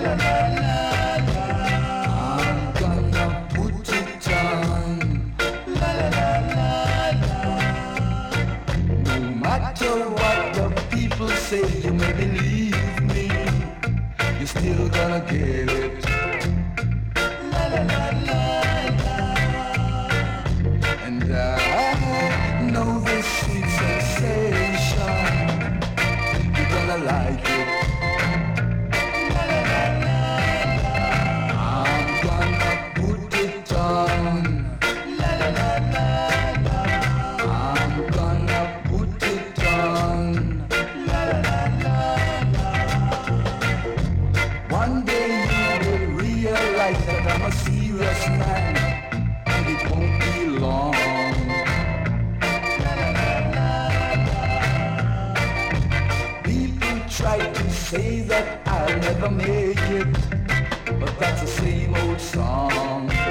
I'm gonna put it on. No matter what the people say, you may believe me, you're still gonna get it. And I know this sweet sensation, you're gonna like it. I'm gonna put it on. I'm gonna put it on. One day you will realize that I'm a serious man, and it won't be long. People try to say that I'll never make it, but that's the same old song.